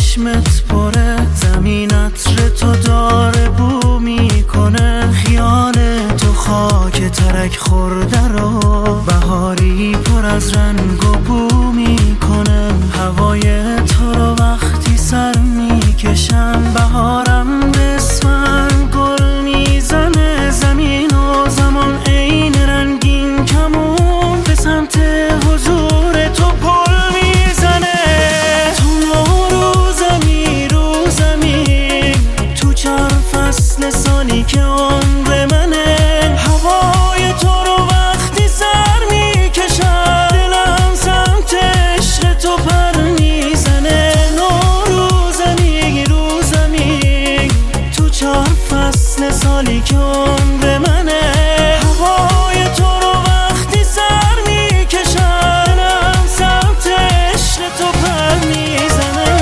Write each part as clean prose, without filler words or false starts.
چشمت پره، زمین عطر تو داره بو میکنه، خیال تو خاک ترک خورده رو بهاری پر از رنگ و بو میکنه. هوای تو رو وقتی سر میکشم، بهارم به اسفند گل میزنه، زمین و زمان عین رنگین کمون به سمت حضور تو پل میزنه. تو نوروزمی روزمی، تو 4 فصل سالی که عمر منه، هوای تو رو وقتی سر میکشم، دلم سمت عشق تو پر میزنه. نوروزمی روزمی، تو 4 فصل سالی که عمر منه، هوای تو رو وقتی سر میکشم، دلم سمت عشق تو پر میزنه.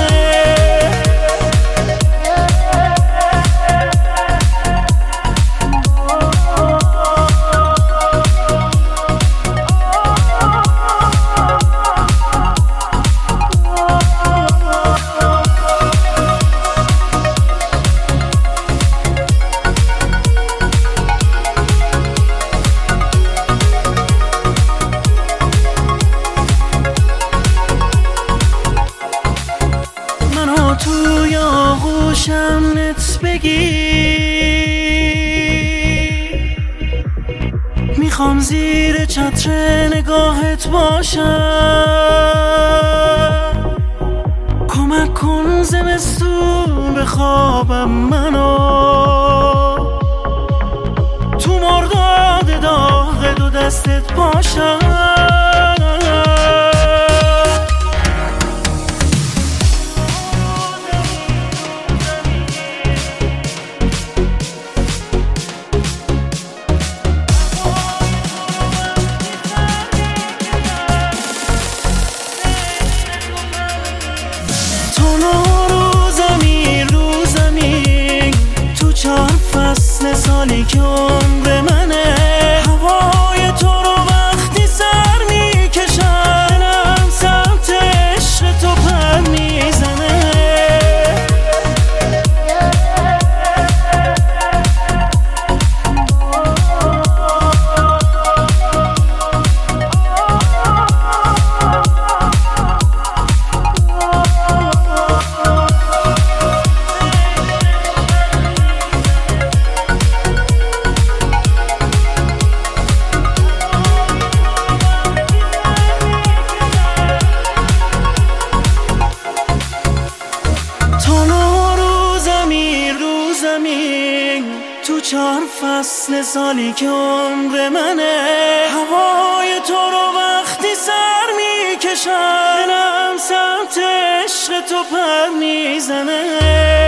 توی آغوشم نت بگیر، میخوام زیر چتر نگاهت باشم، کمک کن زمستون بخوابم منو، تو مرداد داغ دو دستت باشم. تو 4 فصل سالی که عمر منه، هوای تو رو وقتی سر میکشم، دلم سمت عشق تو پر میزنه. تو 4 فصل سالی که عمر منه، هوای تو رو وقتی سر میکشم، دلم سمت عشق تو پر میزنه.